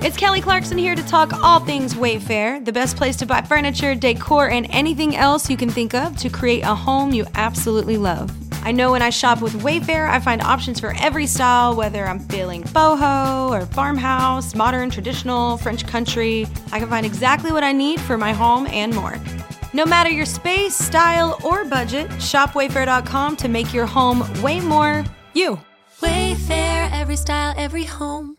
It's Kelly Clarkson here to talk all things Wayfair, the best place to buy furniture, decor, and anything else you can think of to create a home you absolutely love. I know when I shop with Wayfair, I find options for every style, whether I'm feeling boho or farmhouse, modern, traditional, French country. I can find exactly what I need for my home and more. No matter your space, style, or budget, shop Wayfair.com to make your home way more you. Wayfair, every style, every home.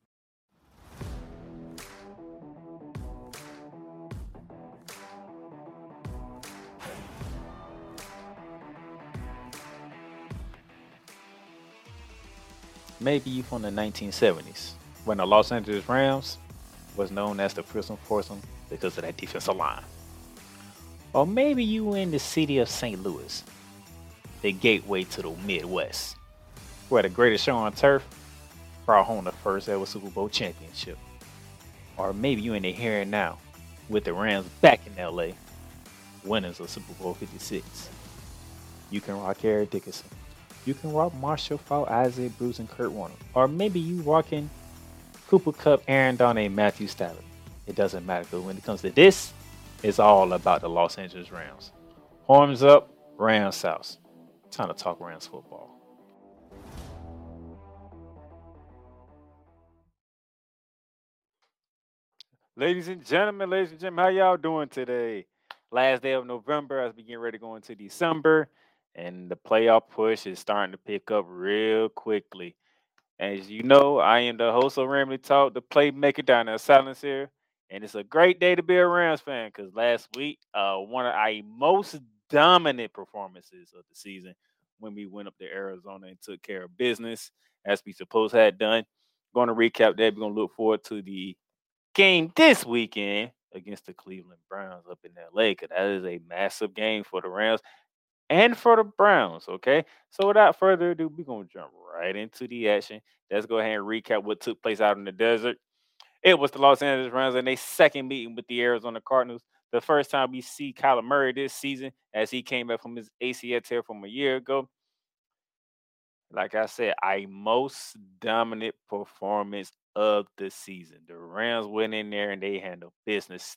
Maybe you from the 1970s, when the Los Angeles Rams was known as the Prison Foursome because of that defensive line. Or maybe you in the city of St. Louis, the gateway to the Midwest, where the greatest show on turf brought home the first ever Super Bowl championship. Or maybe you in the here and now, with the Rams back in LA, winners of Super Bowl 56. You can rock Eric Dickerson. You can rock Marshall Faulk, Isaiah Bruce, and Kurt Warner. Or maybe you rocking Cooper Kupp, Aaron Donald, and Matthew Stafford. It doesn't matter, because when it comes to this, it's all about the Los Angeles Rams. Horns up, Rams South. Time to talk Rams football. Ladies and gentlemen, how y'all doing today? Last day of November, as we get ready to go into December, and the playoff push is starting to pick up real quickly. As you know, I am the host of Ramley Talk, the playmaker down there, Silence here, and it's a great day to be a Rams fan because last week, one of our most dominant performances of the season when we went up to Arizona and took care of business as we supposed had done. Going to recap that. We're going to look forward to the game this weekend against the Cleveland Browns up in LA because that is a massive game for the Rams and for the Browns, okay? So without further ado, we're going to jump right into the action. Let's go ahead and recap what took place out in the desert. It was the Los Angeles Rams in their second meeting with the Arizona Cardinals. The first time we see Kyler Murray this season as he came back from his ACL tear from a year ago. Like I said, a most dominant performance of the season. The Rams went in there and they handled business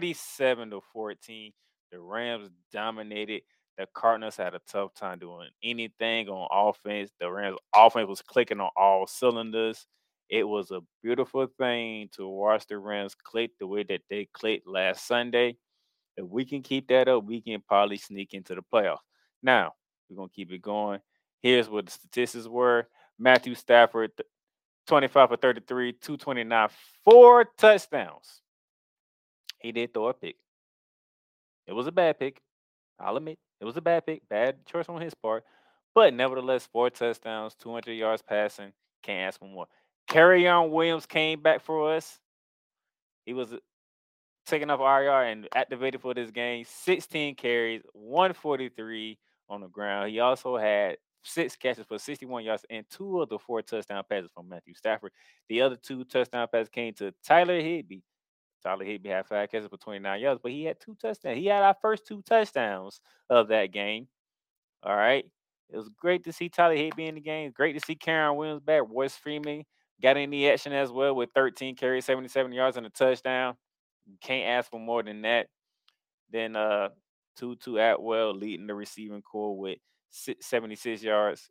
37-14. The Rams dominated. The Cardinals had a tough time doing anything on offense. The Rams offense was clicking on all cylinders. It was a beautiful thing to watch the Rams click the way that they clicked last Sunday. If we can keep that up, we can probably sneak into the playoffs. Now, we're going to keep it going. Here's what the statistics were. Matthew Stafford, 25 for 33, 229, 4 touchdowns. He did throw a pick. It was a bad pick. I'll admit, it was a bad pick. Bad choice on his part. But nevertheless, 4 touchdowns, 200 yards passing. Can't ask for more. Kerryon Williams came back for us. He was taken off IR and activated for this game. 16 carries, 143 on the ground. He also had 6 catches for 61 yards and 2 of the 4 touchdown passes from Matthew Stafford. The other 2 touchdown passes came to Tyler Higbee. Tyler Higbee had 5 catches for 29 yards, but he had 2 touchdowns. He had our first 2 touchdowns of that game. All right. It was great to see Tyler Higbee in the game. Great to see Kerryon Williams back. Royce Freeman got in the action as well with 13 carries, 77 yards, and a touchdown. You can't ask for more than that. Then Tutu Atwell leading the receiving core with 76 yards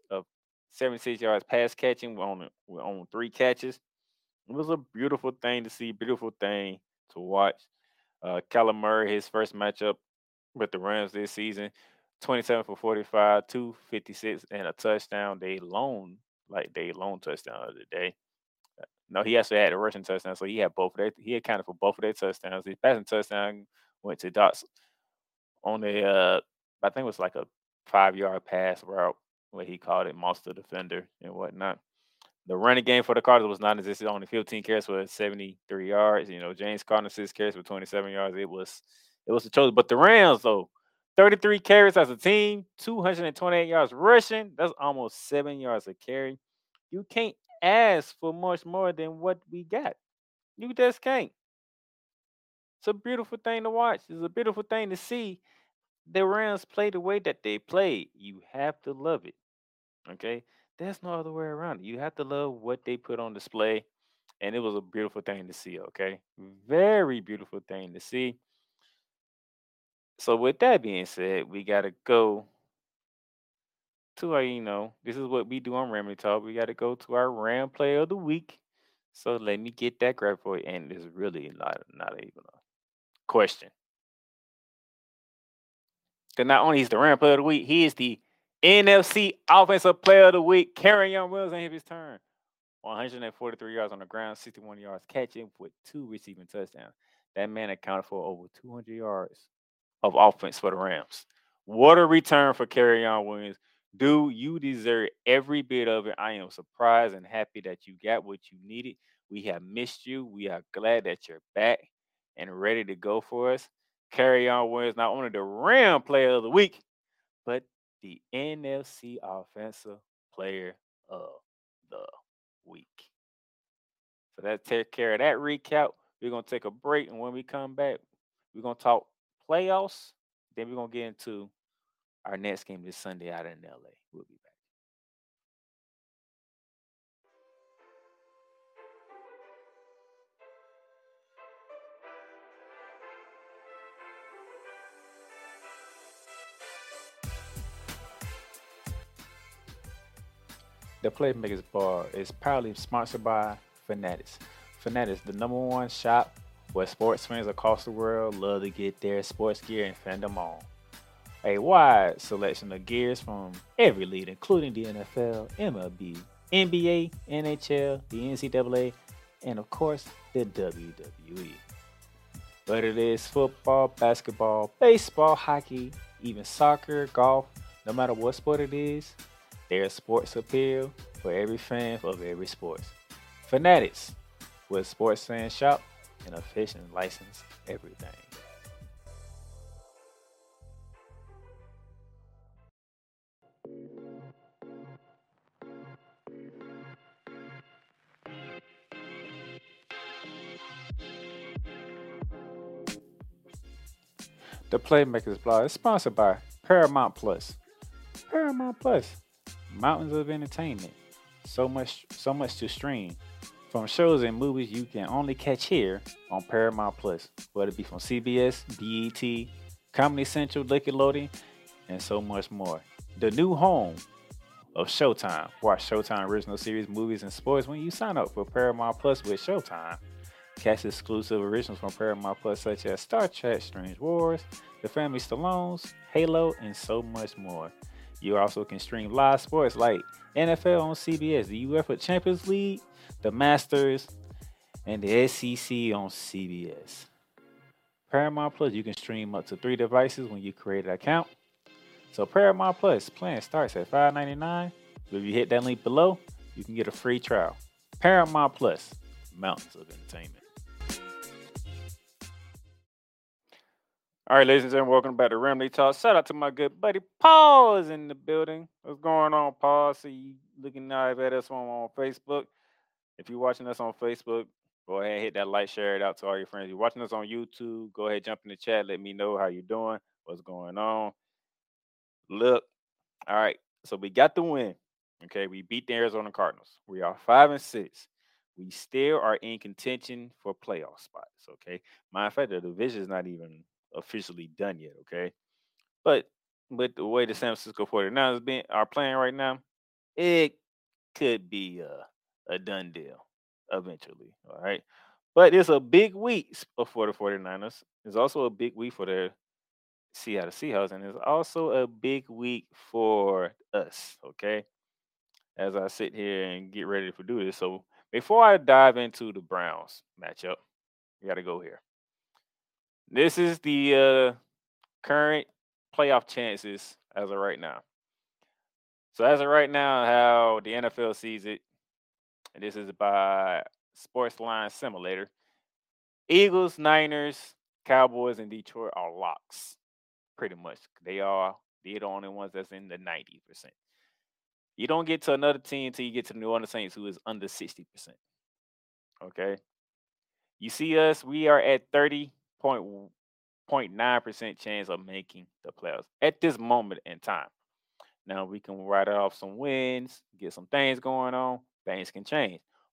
pass catching on 3 catches. It was a beautiful thing to see, beautiful thing to watch. Kyler Murray, his first matchup with the Rams this season, 27 for 45, 256, and a touchdown. They loaned touchdown of the day. No, he actually had a rushing touchdown, so he had both of their. He accounted for both of their touchdowns. His passing touchdown went to Dots on I think it was like a 5-yard pass route where he called it monster defender and whatnot. The running game for the Cardinals was non-existent. Only 15 carries for 73 yards. James Conner 6 carries for 27 yards. It was the choice. But the Rams though, 33 carries as a team, 228 yards rushing. That's almost 7 yards a carry. You can't ask for much more than what we got. You just can't. It's a beautiful thing to watch. It's a beautiful thing to see the Rams play the way that they play. You have to love it. Okay? There's no other way around it. You have to love what they put on display. and it was a beautiful thing to see. Okay, very beautiful thing to see. So with that being said, we gotta go to our, this is what we do on Ramley Talk. We gotta go to our Ram Player of the Week. So let me get that grab for you. And it's really not even a question. Because not only is the Ram Player of the Week, he is the NFC Offensive Player of the Week. Kerryon Williams ain't his turn. 143 yards on the ground, 61 yards catching with 2 receiving touchdowns. That man accounted for over 200 yards of offense for the Rams. What a return for Kerryon Williams. Dude, you deserve every bit of it. I am surprised and happy that you got what you needed. We have missed you. We are glad that you're back and ready to go for us. Kerryon Williams, not only the Ram Player of the Week, but the NFC Offensive Player of the Week. So that take care of that recap. We're gonna take a break, and when we come back, we're gonna talk playoffs. Then we're gonna get into our next game this Sunday out in LA. We'll be back. The Playmakers Bar is proudly sponsored by Fanatics. Fanatics, the #1 shop where sports fans across the world love to get their sports gear and fandom on. A wide selection of gears from every league, including the NFL, MLB, NBA, NHL, the NCAA, and of course, the WWE. Whether it is football, basketball, baseball, hockey, even soccer, golf, no matter what sport it is, there's sports appeal for every fan of every sport. Fanatics, where sports fans shop and official license everything. The Playmakers blog is sponsored by Paramount Plus. Paramount Plus, mountains of entertainment. So much to stream. From shows and movies you can only catch here on Paramount Plus, whether it be from CBS, BET, Comedy Central, Nickelodeon, and so much more. The new home of Showtime. Watch Showtime original series, movies, and sports when you sign up for Paramount Plus with Showtime. Catch exclusive originals from Paramount Plus such as Star Trek, Strange Wars, The Family Stallones, Halo, and so much more. You also can stream live sports like NFL on CBS, the UEFA Champions League, the Masters, and the SEC on CBS. Paramount Plus, you can stream up to 3 devices when you create an account. So Paramount Plus plan starts at $5.99. If you hit that link below, you can get a free trial. Paramount Plus, mountains of entertainment. All right, ladies and gentlemen, welcome back to Ramley Talk. Shout out to my good buddy Paul is in the building. What's going on, Paul? See you looking live at us on Facebook. If you're watching us on Facebook, go ahead and hit that like, share it out to all your friends. If you're watching us on YouTube, go ahead, jump in the chat, let me know how you're doing, what's going on. Look, all right, so we got the win. Okay, we beat the Arizona Cardinals. We are 5-6. We still are in contention for playoff spots. Okay, matter of fact, the division is not even officially done yet. Okay, but with the way the San Francisco 49ers are playing right now, it could be a done deal eventually. All right, but it's a big week for the 49ers. It's also a big week for the Seattle Seahawks, and it's also a big week for us. Okay, as I sit here and get ready to do this. So before I dive into the Browns matchup, we got to go here. This is the current playoff chances as of right now. So as of right now, how the NFL sees it, and this is by Sportsline Simulator. Eagles, Niners, Cowboys, and Detroit are locks. Pretty much. They're the only ones that's in the 90%. You don't get to another team until you get to the New Orleans Saints, who is under 60%. Okay. You see us, we are at 30.9% chance of making the playoffs at this moment in time. Now we can write off some wins, get some things going on. Things can change.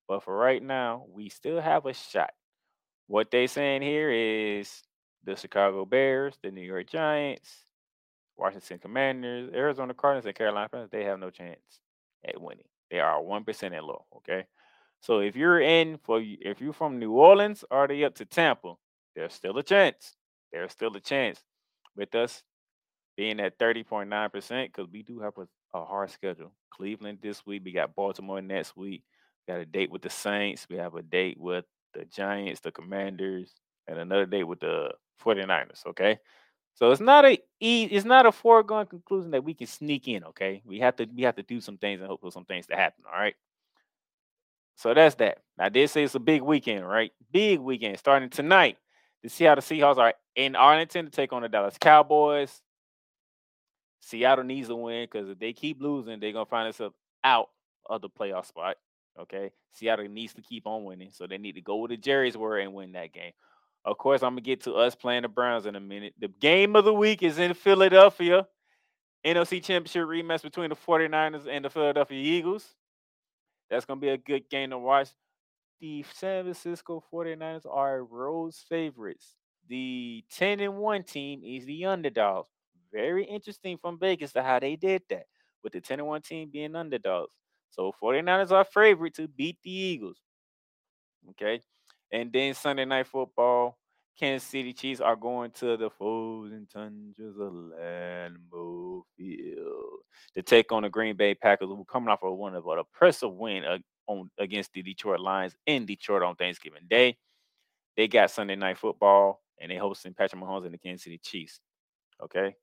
But for right now, we still have a shot. What they saying here is the Chicago Bears, the New York Giants, Washington Commanders, Arizona Cardinals, and Carolina Panthers, they have no chance at winning. They are 1% and low. Okay. So if you're from New Orleans or they up to Tampa, there's still a chance. There's still a chance with us being at 30.9% because we do have a hard schedule. Cleveland this week. We got Baltimore next week. We got a date with the Saints. We have a date with the Giants, the Commanders, and another date with the 49ers. Okay. So it's not a foregone conclusion that we can sneak in, okay? We have to do some things and hope for some things to happen, all right? So that's that. Now, I did say it's a big weekend, right? Big weekend starting tonight. The Seattle Seahawks are in Arlington to take on the Dallas Cowboys. Seattle needs a win because if they keep losing, they're gonna find themselves out of the playoff spot. Okay, Seattle needs to keep on winning, so they need to go with the Jerry's word and win that game. Of course, I'm gonna get to us playing the Browns in a minute. The game of the week is in Philadelphia. NFC Championship rematch between the 49ers and the Philadelphia Eagles. That's gonna be a good game to watch. The San Francisco 49ers are road favorites. The 10-1 team is the underdogs. Very interesting from Vegas to how they did that, with the 10-1 team being underdogs. So 49ers are favorite to beat the Eagles. Okay. And then Sunday night football, Kansas City Chiefs are going to the frozen tundras of Lambeau Field to take on the Green Bay Packers, who are coming off of one of an impressive win against the Detroit Lions in Detroit on Thanksgiving Day. They got Sunday night football, and they hosting Patrick Mahomes and the Kansas City Chiefs. Okay.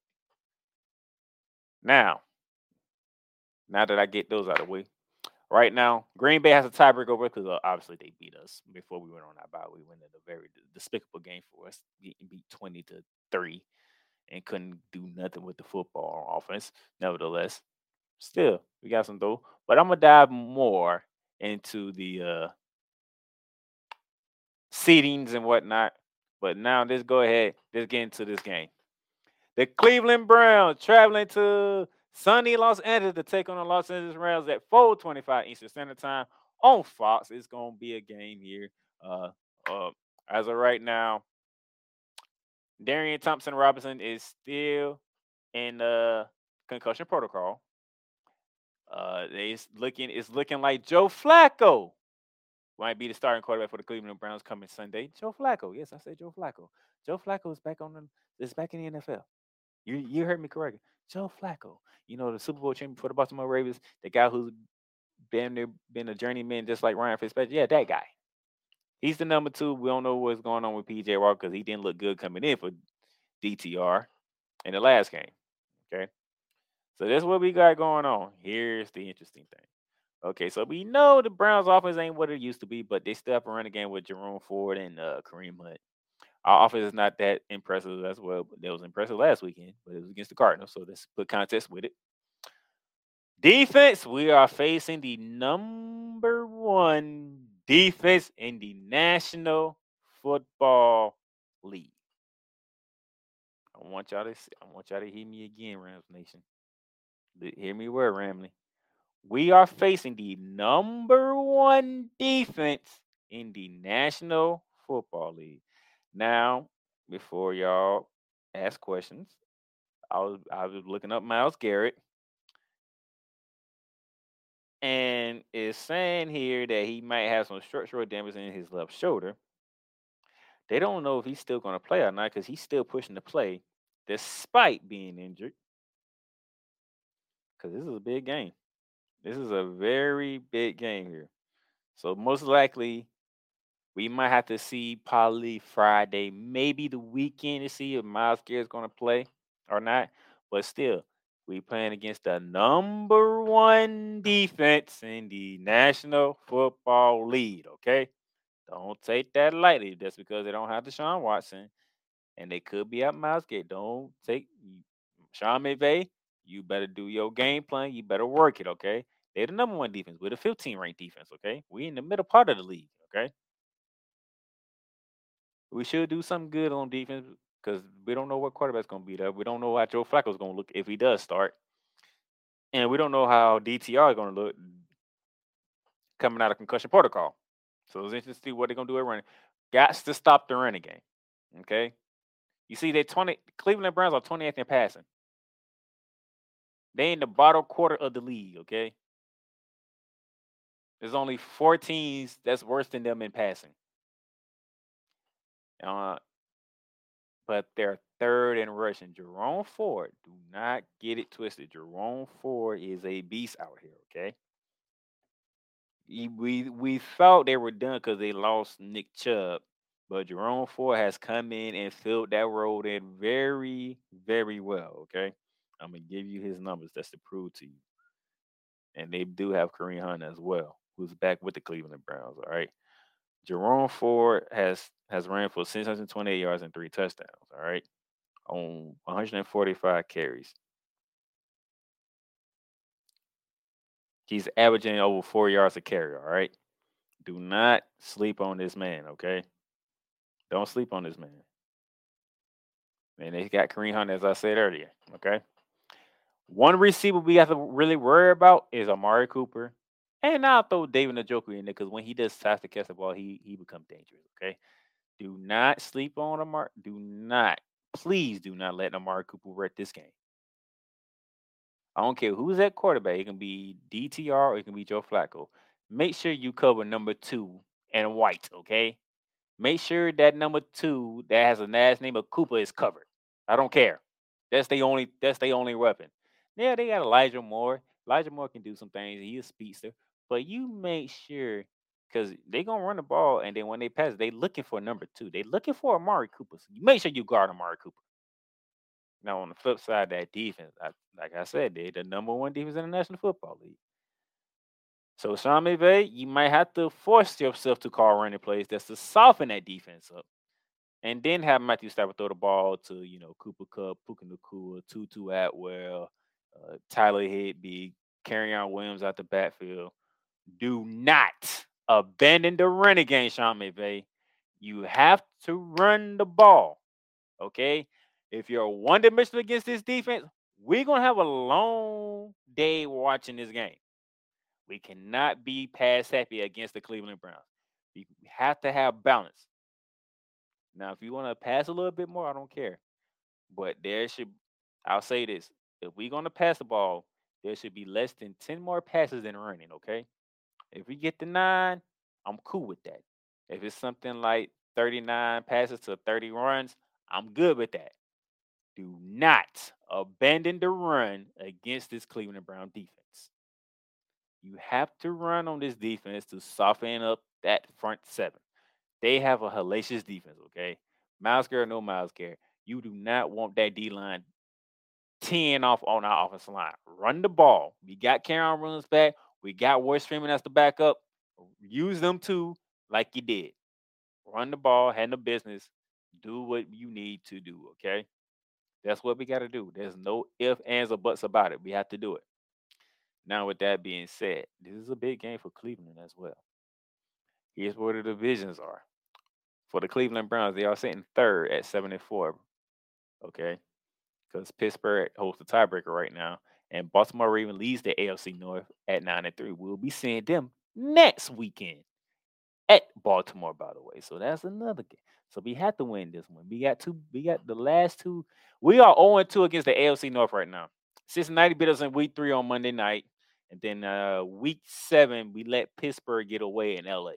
Now, now that I get those out of the way, right now, Green Bay has a tiebreaker over because obviously they beat us before we went on our bye. We went in a very despicable game for us, getting beat 20-3, and couldn't do nothing with the football on offense. Nevertheless, still we got some though. But I'm gonna dive more into the seedings and whatnot. But now let's go ahead. Let's get into this game. The Cleveland Browns traveling to sunny Los Angeles to take on the Los Angeles Rams at 4:25 Eastern Standard Time on Fox. It's gonna be a game here. Uh, uh, as of right now, Darian Thompson Robinson is still in the concussion protocol. It's looking like Joe Flacco might be the starting quarterback for the Cleveland Browns coming Sunday. Joe Flacco, yes, I said Joe Flacco. Joe Flacco is back in the NFL. You heard me correctly. Joe Flacco, the Super Bowl champion for the Baltimore Ravens, the guy who's been a journeyman just like Ryan Fitzpatrick. Yeah, that guy. He's the number two. We don't know what's going on with PJ Walker because he didn't look good coming in for DTR in the last game. Okay. So that's what we got going on. Here's the interesting thing. Okay, so we know the Browns offense ain't what it used to be, but they still have a running game with Jerome Ford and Kareem Hunt. Our offense is not that impressive as well, but it was impressive last weekend, but it was against the Cardinals, so let's put context with it. Defense, we are facing the number one defense in the National Football League. I want y'all to hear me again, Rams Nation. Hear me word, Ramley. We are facing the number one defense in the National Football League. Now, before y'all ask questions, I was looking up Myles Garrett, and it's saying here that he might have some structural damage in his left shoulder. They don't know if he's still going to play or not because he's still pushing to play despite being injured. Because this is a big game. This is a very big game here. So most likely we might have to see probably Friday, maybe the weekend to see if Myles Garrett's going to play or not. But still, we playing against the number one defense in the National Football League. Okay, don't take that lightly. Just because they don't have Deshaun Watson and they could be out Myles Garrett. Don't take Sean McVay. You better do your game plan. You better work it. Okay, they're the number one defense. We're the 15 ranked defense. Okay, we in the middle part of the league. Okay. We should do something good on defense because we don't know what quarterback's going to be there. We don't know how Joe Flacco's going to look if he does start. And we don't know how DTR is going to look. coming out of concussion protocol. So it's interesting to see what they're gonna do at running. Got to stop the running game. Okay. You see, Cleveland Browns are 28th in passing. They in the bottom quarter of the league. Okay. There's only 4 teams that's worse than them in passing. But they're third in rushing. Jerome Ford, do not get it twisted. Jerome Ford is a beast out here. Okay. We thought they were done because they lost Nick Chubb, but Jerome Ford has come in and filled that role in very, very well. Okay, I'm gonna give you his numbers. That's to prove to you, and they do have Kareem Hunt as well, who's back with the Cleveland Browns. All right, Jerome Ford has ran for 628 yards and 3 touchdowns. All right, on 145 carries. He's averaging over 4 yards a carry. All right. Do not sleep on this man, okay? Don't sleep on this man. And they got Kareem Hunt, as I said earlier, okay? One receiver we have to really worry about is Amari Cooper. And I'll throw David Njoku in there because when he does have to catch the ball, he becomes dangerous, okay? Do not sleep on Amari. Please do not let Amari Cooper wreck this game. I don't care who's at quarterback. It can be DTR or it can be Joe Flacco. Make sure you cover number 2 and White, okay? Make sure that number 2 that has a last name of Cooper is covered. I don't care. That's the only weapon. Yeah, they got Elijah Moore. Elijah Moore can do some things. He's a speedster. But you make sure, because they're going to run the ball, and then when they pass, they looking for number 2. They looking for Amari Cooper. So you make sure you guard Amari Cooper. Now, on the flip side, that defense, like I said, they're the number 1 defense in the National Football League. So, Sean McVay, you might have to force yourself to call running plays that's to soften that defense up. And then have Matthew Stafford throw the ball to, Cooper Kupp, Puka Nacua, Tutu Atwell, Tyler Higbee, Kerryon Williams out the backfield. Do not abandon the running game, Sean McVay. You have to run the ball, okay? If you're one-dimensional against this defense, we're going to have a long day watching this game. We cannot be pass happy against the Cleveland Browns. We have to have balance. Now, if you want to pass a little bit more, I don't care. But I'll say this. If we're going to pass the ball, there should be less than 10 more passes than running, okay? If we get to 9, I'm cool with that. If it's something like 39 passes to 30 runs, I'm good with that. Do not abandon the run against this Cleveland Brown defense. You have to run on this defense to soften up that front 7. They have a hellacious defense, okay? Myles Garrett, no Myles Garrett. You do not want that D-line 10 off on our offensive line. Run the ball. We got Kerryon Williams back. We got Royce Freeman as the backup. Use them too, like you did. Run the ball, handle business, do what you need to do, okay? That's what we got to do. There's no ifs, ands, or buts about it. We have to do it. Now, with that being said, this is a big game for Cleveland as well. Here's where the divisions are. For the Cleveland Browns, they are sitting 3rd at 7-4, okay? Because Pittsburgh holds the tiebreaker right now, and Baltimore Ravens leads the AFC North at 9-3. We'll be seeing them next weekend at Baltimore, by the way. So that's another game. So we have to win this one. We got the last 2. We are 0-2 against the AFC North right now. Cincinnati beat us in week 3 on Monday night. And then week 7, we let Pittsburgh get away in LA.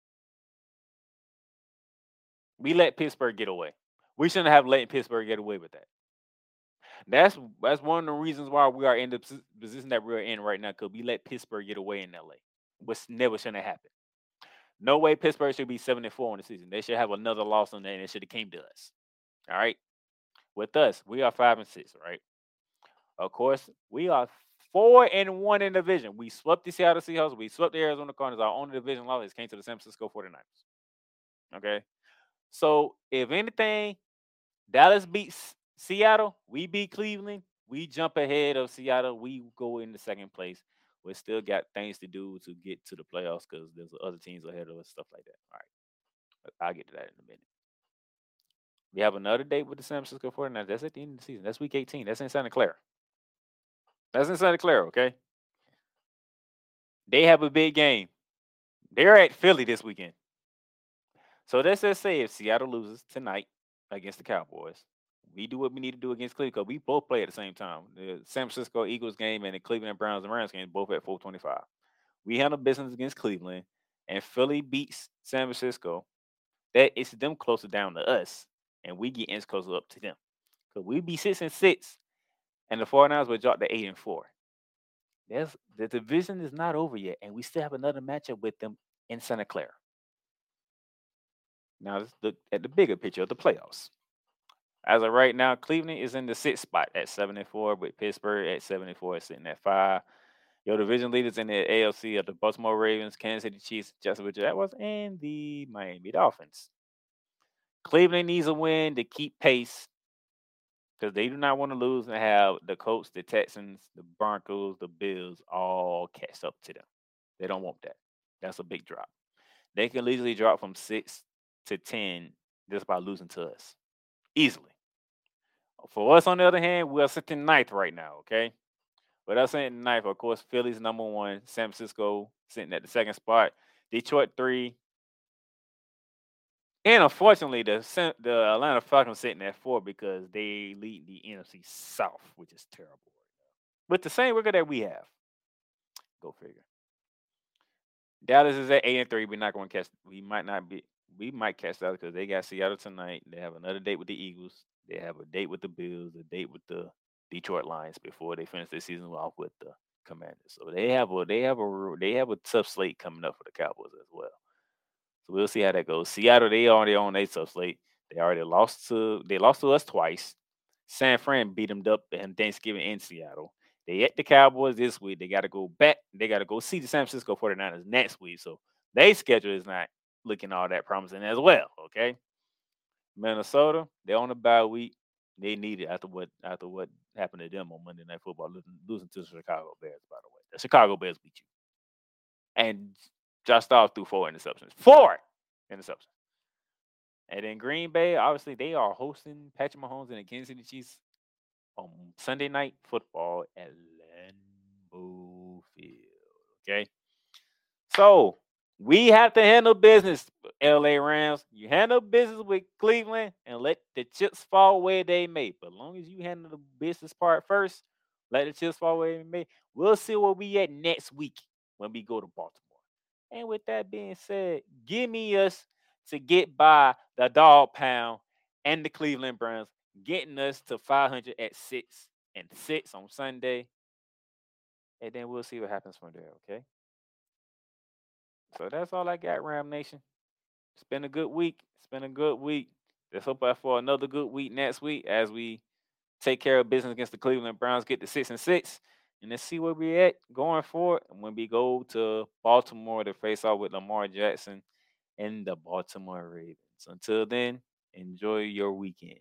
We let Pittsburgh get away. We shouldn't have let Pittsburgh get away with that. That's one of the reasons why we are in the position that we're in right now, because we let Pittsburgh get away in LA. Which never should have happened. No way Pittsburgh should be 7-4 in the season. They should have another loss on there, and it should have came to us. All right? With us, we are 5-6, right? Of course, we are 4-1 in the division. We swept the Seattle Seahawks. We swept the Arizona Cardinals. Our only division loss came to the San Francisco 49ers. Okay? So, if anything, Dallas beats Seattle. We beat Cleveland. We jump ahead of Seattle. We go into 2nd place. We still got things to do to get to the playoffs because there's other teams ahead of us, stuff like that. All right. I'll get to that in a minute. We have another date with the San Francisco 49ers. That's at the end of the season. That's week 18. That's in Santa Clara. Okay? They have a big game. They're at Philly this weekend. So let's just say if Seattle loses tonight against the Cowboys, we do what we need to do against Cleveland because we both play at the same time. The San Francisco Eagles game and the Cleveland Browns and Rams game both at 4:25. We handle business against Cleveland, and Philly beats San Francisco. That it's them closer down to us, and we get inch closer up to them. Because we be 6-6, and the 49ers will drop to 8-4. The division is not over yet, and we still have another matchup with them in Santa Clara. Now let's look at the bigger picture of the playoffs. As of right now, Cleveland is in the 6th spot at 7-4, with Pittsburgh at 7-4, sitting at 5. Your division leaders in the AFC are the Baltimore Ravens, Kansas City Chiefs, Jacksonville Jaguars, and the Miami Dolphins. Cleveland needs a win to keep pace because they do not want to lose and have the Colts, the Texans, the Broncos, the Bills all catch up to them. They don't want that. That's a big drop. They can easily drop from 6 to 10 just by losing to us. Easily. For us, on the other hand, we're sitting ninth right now, okay? With us sitting ninth, of course, Philly's number 1, San Francisco sitting at the 2nd spot, Detroit 3, and unfortunately, the Atlanta Falcons sitting at 4 because they lead the NFC South, which is terrible right now. With the same record that we have. Go figure. Dallas is at 8-3. We're not going to catch. We might catch that because they got Seattle tonight. They have another date with the Eagles. They have a date with the Bills, a date with the Detroit Lions before they finish their season off with the Commanders. So they have a tough slate coming up for the Cowboys as well. So we'll see how that goes. Seattle, they already on their tough slate. They lost to us twice. San Fran beat them up in Thanksgiving in Seattle. They at the Cowboys this week. They got to go back. They got to go see the San Francisco 49ers next week. So their schedule is not looking all that promising as well, okay? Minnesota, they're on a bye week. They need it after what happened to them on Monday Night Football, losing to the Chicago Bears, by the way. The Chicago Bears beat you. And Josh Dobbs threw 4 interceptions. 4 interceptions. And then Green Bay, obviously, they are hosting Patrick Mahomes and the Kansas City Chiefs on Sunday Night Football at Lambeau Field, okay? So, we have to handle business, LA Rams. You handle business with Cleveland and let the chips fall where they may. But as long as you handle the business part first, let the chips fall where they may. We'll see where we at next week when we go to Baltimore. And with that being said, give me us to get by the Dog Pound and the Cleveland Browns, getting us to 500 at 6-6 on Sunday. And then we'll see what happens from there, okay? So that's all I got, Ram Nation. It's been a good week. Let's hope for another good week next week as we take care of business against the Cleveland Browns, get to 6-6, and let's see where we're at going forward. And when we go to Baltimore to face off with Lamar Jackson and the Baltimore Ravens. Until then, enjoy your weekend.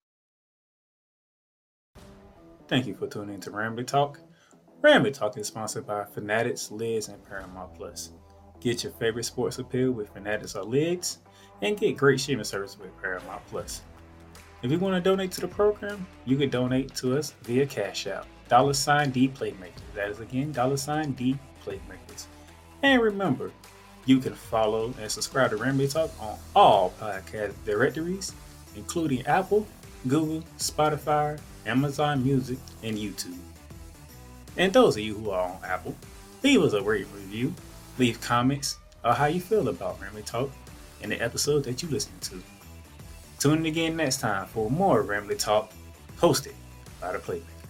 Thank you for tuning in to Rambly Talk. Rambly Talk is sponsored by Fanatics, Lids, and Paramount Plus. Get your favorite sports appeal with Fanatics or Lids, and get great streaming service with Paramount Plus. If you want to donate to the program, you can donate to us via Cash App, $D Playmakers. That is again, $D Playmakers. And remember, you can follow and subscribe to Rambly Talk on all podcast directories, including Apple, Google, Spotify, Amazon Music, and YouTube. And those of you who are on Apple, leave us a great review. Leave comments on how you feel about Rambly Talk and the episode that you listen to. Tune in again next time for more Rambly Talk, hosted by the Playmakers.